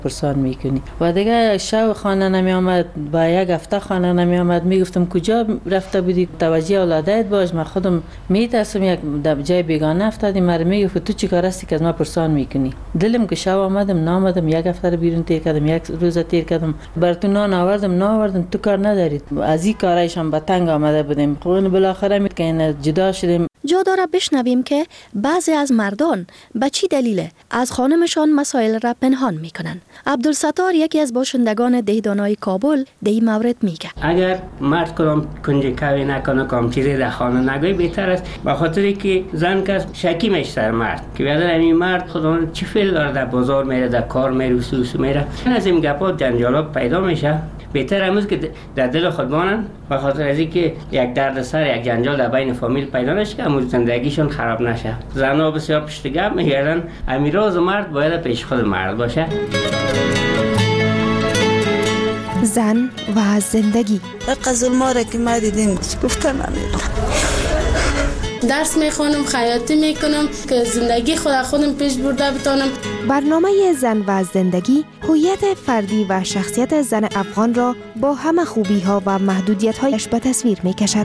پرسان میکنی و دیگه شب خانه نمی آمد، با یک هفته خانه نمی آمد، میگفتم کجا رفته بودی، توجه اولادت باش، من خودم میترسم یک جای بیگانه افتادی، مرا میگفت تو چی کار هستی که از ما پرسان میکنی. دلم که شب آمدم نامدم، یک هفته رو بیرون تیر کردم، یک روز تیر کردم، براتون نان آوردم تو کار ندارید. از این کارایشان به تنگ آمده بودیم. خب بالاخره میگن جدا شدیم. جا داره بشنویم که بعضی از مردان به چی دلیل از خانمشان مسائل را پنهان میکنن. عبدالستار یکی از باشندگان دهدانای کابل در این مورد میگه اگر مرد کدام کنجکاوی نکنه، کام چیزی در خانه نگوی، بهتر است، به خاطری که زن که شکی میشه سر مرد که بیادر این مرد خدا چی فعل داره، در بازار میره، در کار میره، وسوس میره، از این گپا جنجالا پیدا میشه. بهتر امروز که در دل خود بانن، به خاطر از اینکه یک دردسر، یک جنجال در بین فامیل پیدا نشه که امروز زندگیشون خراب نشه. زنها بسیار پشت گپ میگردن، امیراز مرد باید پیش خود مرد باشه. زن و زندگی. ظلما را که ما دیدیم گفتن نمیدونم. درس میخونم، خیاطی میکنم که زندگی خودم پیش برده بتانم. برنامه زن و زندگی هویت فردی و شخصیت زن افغان را با همه خوبی ها و محدودیت هایش به تصویر میکشد.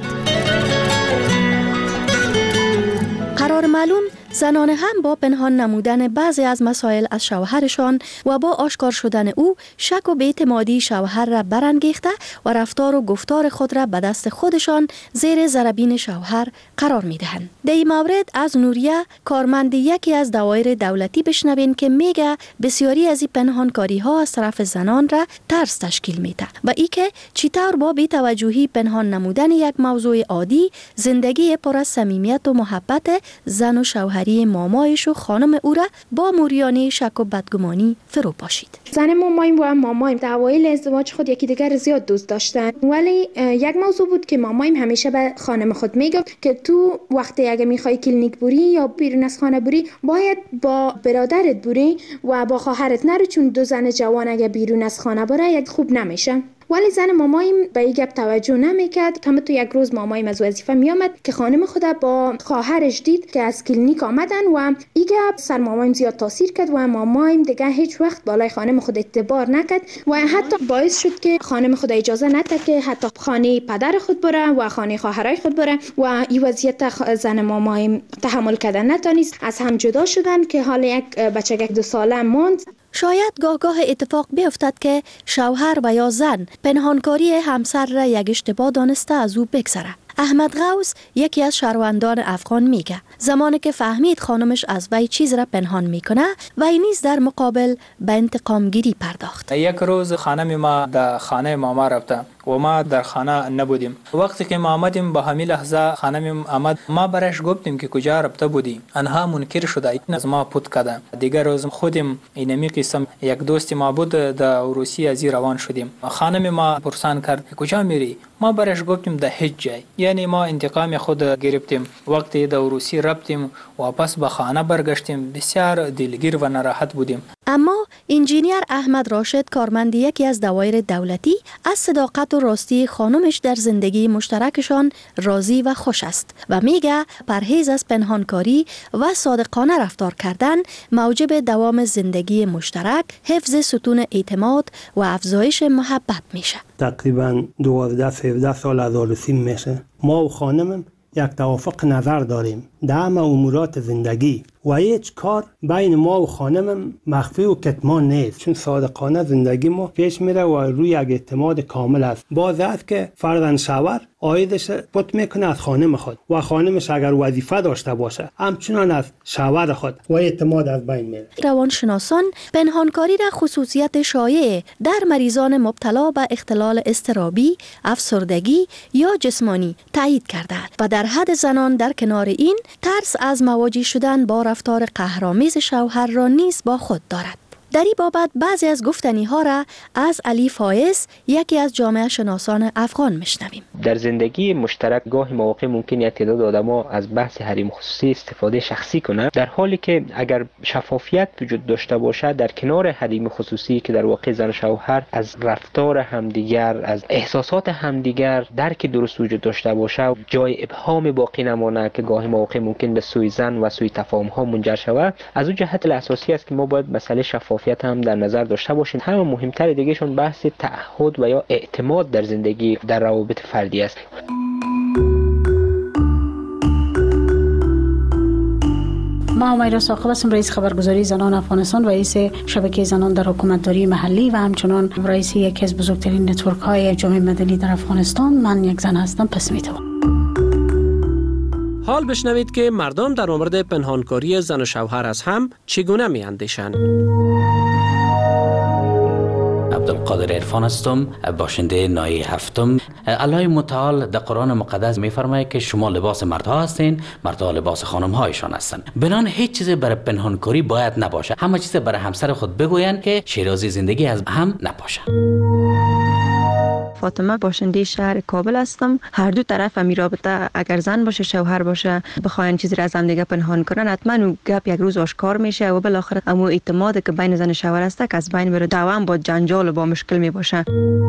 قرار معلوم زنان هم با پنهان نمودن بعضی از مسائل از شوهرشان و با آشکار شدن او شک و بی‌اعتمادی شوهر را برانگیخته و رفتار و گفتار خود را به دست خودشان زیر ضربین شوهر قرار میدهند. در این مورد از نوریه کارمند یکی از دوایر دولتی بشنوین که میگه بسیاری از این پنهانکاری ها از طرف زنان را ترس تشکیل میده و ای که چطور با بی‌توجهی پنهان نمودن یک موضوع عادی زندگی پر از صمیمیت و محبت زن و شوهر مامایش و خانم او را با موریانه شک و بدگمانی فرو پاشید. زن مامایم و مامایم در اوایل ازدواج خود یکی دیگر زیاد دوست داشتن، ولی یک موضوع بود که مامایم همیشه به خانم خود میگفت که تو وقتی اگه میخوای کلینیک بری یا بیرون از خانه بری باید با برادرت بری و با خواهرت نرو، چون دو زن جوان اگه بیرون از خانه بره یک خوب نمیشه. ولی زن مامایم به این گپ توجه نمیکرد. کم تو یک روز مامایم از وظیفه میامد که خانم خود با خواهرش دید که از کلینیک آمدن و این گپ سر مامایم زیاد تاثیر کرد و مامایم دیگه هیچ وقت بالای خانم خود اعتبار نکرد و حتی باعث شد که خانم خود اجازه نده که حتی خانه پدر خود بره و خانه خواهرای خود بره و این وضعیت زن مامایم تحمل کردن نتونست، از هم جدا شدن که حال یک بچه 2 ساله ماند. شاید گاه اتفاق بیفتد که شوهر و یا زن پنهانکاری همسر را یک اشتباه دانسته از او بگذره. احمد غوث یکی از شهروندان افغان میگه زمانی که فهمید خانمش از وی چیز را پنهان میکنه وی نیز در مقابل به انتقام گیری پرداخت. یک روز خانم ما در خانه ماما رفته و ما در خانه نبودیم. وقتی که ما آمدیم به همین لحظه خانم آمد، ما برش گفتیم که کجا رفته بودی، آنها منکر شده، این از ما پود کرده. دیگر روز خودم اینمی قسم یک دوست ما بود در روسیه از روان شدیم. خانم ما پرسان کرد که کجا میری؟ ما برش گفتیم در هیچ جای. یعنی ما انتقام خود گرفتیم. وقتی در روسیه رفتیم واپس به خانه برگشتیم، بسیار دلگیر و ناراحت بودیم. اما انجینیر احمد راشد کارمند یکی از دوایر دولتی از صداقت و راستی خانمش در زندگی مشترکشان راضی و خوش است و میگه پرهیز از پنهانکاری و صادقانه رفتار کردن موجب دوام زندگی مشترک، حفظ ستون اعتماد و افزایش محبت میشه. تقریبا 12-13 سال از آرسیم میشه. ما و خانمم یک توافق نظر داریم در همه امورات زندگی و هیچ کار بین ما و خانمم مخفی و کتمان نیست، چون صادقانه زندگی ما پیش میره و روی یک اعتماد کامل است. باز است که فرزند شوهر عایدش پت میکنه از خانم خود و خانمش اگر وظیفه داشته باشه همچنان از شوهر خود و اعتماد از بین میره. روانشناسان پنهانکاری را خصوصیت شایع در مریضان مبتلا به اختلال اضطرابی، افسردگی یا جسمانی تایید کردند و در حد زنان در کنار این ترس از مواجه شدن با رفتار قهرآمیز شوهر را نیز با خود دارد. در این بابت بعضی از گفتنی ها را از علی فایز یکی از جامعه شناسان افغان میشنویم. در زندگی مشترک گاهی مواقع ممکن است تعداد آدم‌ها از بحث حریم خصوصی استفاده شخصی کنند، در حالی که اگر شفافیت وجود داشته باشد در کنار حریم خصوصی که در واقع زن و شوهر از رفتار همدیگر، از احساسات همدیگر درک درست وجود داشته باشد، جای ابهام باقی نمانه که گاهی مواقع ممکن به سوی زن و سوی تفاهم ها منجر شود. از اون جهت اساسی است که ما باید مسئله شفاف شفافیت هم در نظر داشته باشیم. همه مهمتر دیگهشون بحث تعهد و یا اعتماد در زندگی در روابط فردی است. ما همیرا ثاقب هستم، رئیس خبرگزاری زنان افغانستان و رئیس شبکه زنان در حکومتداری محلی و همچنان رئیس یکی از بزرگترین نتورک های جامعه مدنی در افغانستان. من یک زن هستم. پس میتوان حال بشنوید که مردم در مورد پنهانکاری زن و شوهر از هم چگونه میاندیشند. عبدالقادر عرفان هستم، باشنده ناحیه هفتم. الله متعال در قرآن مقدس میفرماید که شما لباس مردها هستین، مردها لباس خانم‌هایشان هستند. بنان هیچ چیزی برای پنهانکاری باید نباشه. همه چیز برای همسر خود بگوین که شیرازی زندگی از هم نباشه. فاطمه باشنده شهر کابل هستم. هر دو طرف می رابطه اگر زن باشه شوهر باشه بخواین چیزی را از هم دیگه پنهان کنن، حتما اون گپ یک روز آشکار میشه و بالاخره اما اعتماد که بین زن و شوهر است که از بین بره، دوام با جنجال و با مشکل می باشه.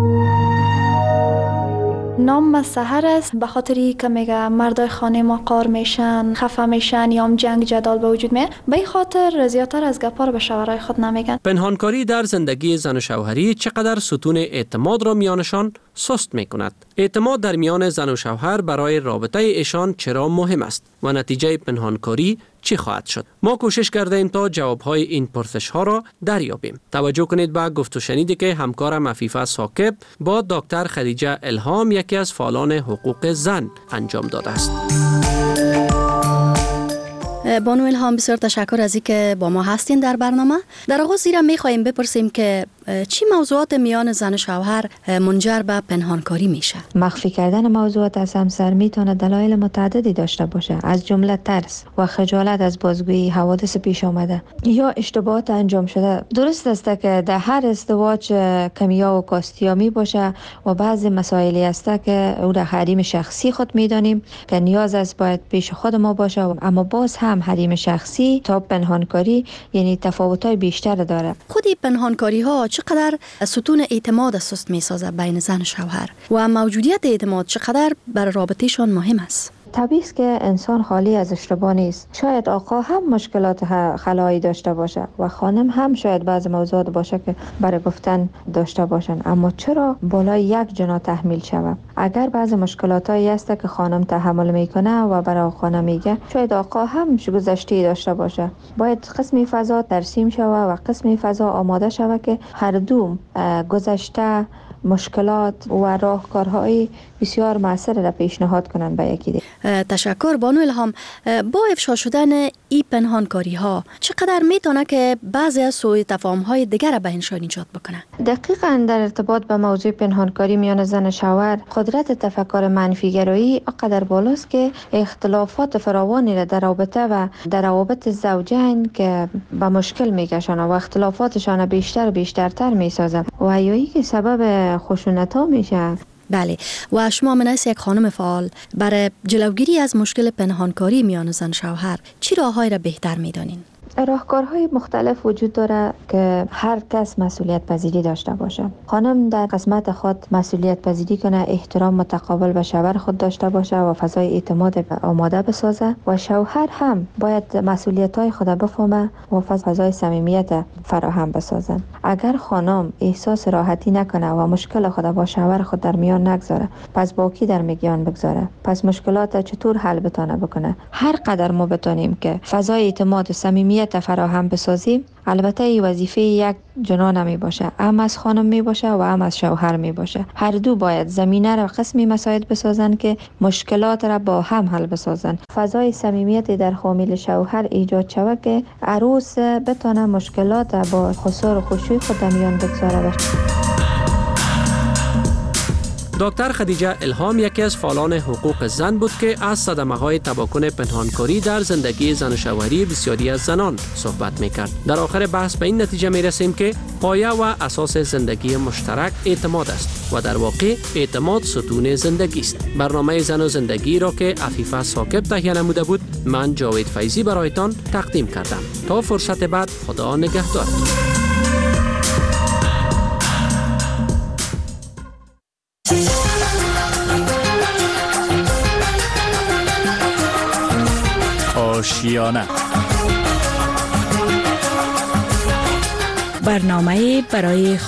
نام من سحر است. به خاطری که میگه مردای خانه ما قار میشن، خفه میشن یا هم جنگ جدال به وجود میاد، به این خاطر زیادتر از گپا رو به شوهرای خود نمیگن. پنهانکاری در زندگی زن و شوهری چقدر ستون اعتماد را میانشان سست میکند. اعتماد در میان زن و شوهر برای رابطه ایشان چرا مهم است و نتیجه پنهانکاری چی خواهد شد؟ ما کوشش کرده ایم تا جوابهای این پرسش ها را دریابیم. توجه کنید به گفت و شنیدی که همکارم عفیفه ثاقب با دکتر خدیجه الهام، یکی از فعالان حقوق زن، انجام داده است. بانو الهام، بسیار تشکر از اینکه با ما هستین در برنامه. در آغاز زیرا میخوایم بپرسیم که چی موضوعات میان زن و شوهر منجر به پنهانکاری میشه؟ مخفی کردن موضوعات از همسر میتونه دلایل متعددی داشته باشه، از جمله ترس و خجالت از بازگویی حوادث پیش آمده یا اشتباهات انجام شده. درست است که در هر ازدواج کمیا و کاستیا می باشه و بعضی مسائلی است که او را حریم شخصی خود میدانیم که نیاز است باید پیش خود ما باشه، اما باز هم حریم شخصی تا پنهانکاری یعنی تفاوت‌های بیشتر داره. خودی پنهانکاری ها چقدر ستون اعتماد سست میسازه بین زن و شوهر و موجودیت اعتماد چقدر برای رابطهشان مهم است؟ طبیعی است که انسان خالی از اشتباه نیست. شاید آقا هم مشکلات خلایی داشته باشه و خانم هم شاید بعض موضوعات باشه که برای گفتن داشته باشن، اما چرا بالای یک جنا تحمیل شود؟ اگر بعض مشکلاتایی است که خانم تحمل میکنه و برای آقا نمیگه، شاید آقا هم گذشته داشته باشه. باید قسمی فضا ترسیم شود و قسمی فضا آماده شود که هر دو گذشته مشکلات و راهکارهای بسیار موثر را پیشنهاد کنند به یکی دیگر. تشکر بانو الهام. با افشا شدن این پنهانکاری ها چقدر میتونه که بعضی از سوء تفاهم های دیگر را بینشان ایجاد بکنه؟ دقیقاً در ارتباط به موضوع پنهانکاری میان زن و شوهر، قدرت تفکر منفی گرایی آنقدر بالاست که اختلافات فراوانی را در رابطه و در روابط زوجین که به مشکل میکشند و اختلافاتشان بیشتر و بیشترتر میسازند و ایایی که سبب خشونت ها میشه. بله، و شما منیس یک خانم فعال برای جلوگیری از مشکل پنهانکاری میان زن شوهر چی راههایی را بهتر میدانین؟ راهکارهای مختلف وجود داره که هر کس مسئولیت پذیری داشته باشه. خانم در قسمت خود مسئولیت پذیری کنه، احترام متقابل به شوهر خود داشته باشه و فضای اعتماد آماده بسازه و شوهر هم باید مسئولیت‌های خود بفهمه و فضای صمیمیت فراهم بسازه. اگر خانم احساس راحتی نکنه و مشکل خود با شوهر خود در میان نگذاره، پس با کی در میان بگذاره؟ پس مشکلات چطور حل بکنه؟ هر قدر ما بتونیم که فضای اعتماد و صمیمیت فراهم بسازیم، البته این وظیفه یک جنا نمی باشه، هم از خانم می باشه و هم از شوهر می باشه. هر دو باید زمینه را قسمی مساعد بسازن که مشکلات را با هم حل بسازن. فضای صمیمیت در خامیل شوهر ایجاد شود که عروس بتونه مشکلات با خسار و خشوع خود در میان بگذاره. دکتر خدیجه الهام یکی از فعالان حقوق زن بود که از صدمه‌های تباکن پنهانکاری در زندگی زن و شوهری بسیاری از زنان صحبت می‌کرد. در آخر بحث به این نتیجه می‌رسیم که پایه و اساس زندگی مشترک اعتماد است و در واقع اعتماد ستون زندگی است. برنامه زن و زندگی را که عفیفه ثاقب تهیه نموده بود، من جاوید فیضی برایتان تقدیم کردم. تا فرصت بعد، خدا نگهدار. آشیانه برنامه برای